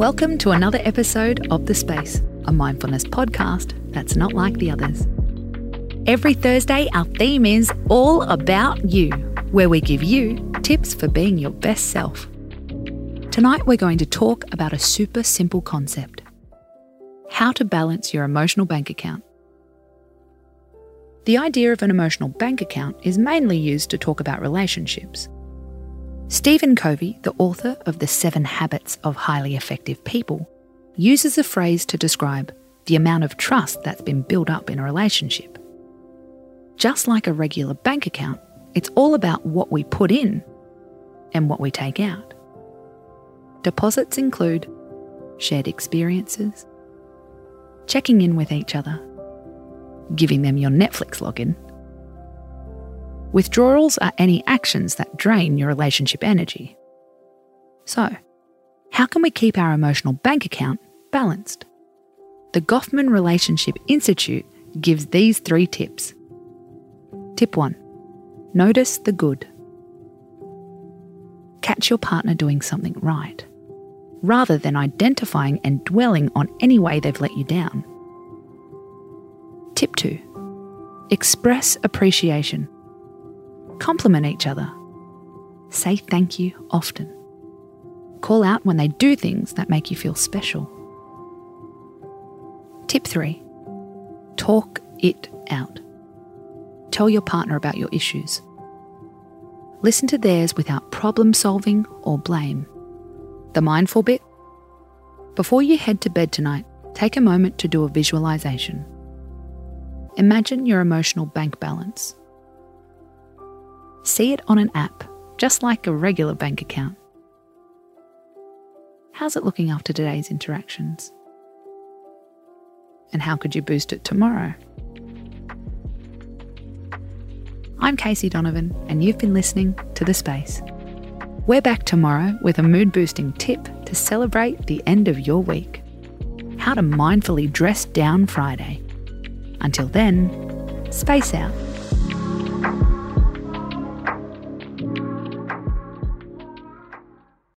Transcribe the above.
Welcome to another episode of The Space, a mindfulness podcast that's not like the others. Every Thursday, our theme is All About You, where we give you tips for being your best self. Tonight, we're going to talk about a super simple concept: how to balance your emotional bank account. The idea of an emotional bank account is mainly used to talk about relationships. Stephen Covey, the author of The 7 Habits of Highly Effective People, uses a phrase to describe the amount of trust that's been built up in a relationship. Just like a regular bank account, it's all about what we put in and what we take out. Deposits include shared experiences, checking in with each other, giving them your Netflix login. Withdrawals are any actions that drain your relationship energy. So, how can we keep our emotional bank account balanced? The Goffman Relationship Institute gives these 3 tips. Tip 1. Notice the good. Catch your partner doing something right, rather than identifying and dwelling on any way they've let you down. Tip 2. Express appreciation. Compliment each other. Say thank you often. Call out when they do things that make you feel special. Tip 3. Talk it out. Tell your partner about your issues. Listen to theirs without problem solving or blame. The mindful bit? Before you head to bed tonight, take a moment to do a visualization. Imagine your emotional bank balance. See it on an app, just like a regular bank account. How's it looking after today's interactions? And how could you boost it tomorrow? I'm Casey Donovan, and you've been listening to The Space. We're back tomorrow with a mood-boosting tip to celebrate the end of your week. How to mindfully dress down Friday. Until then, space out.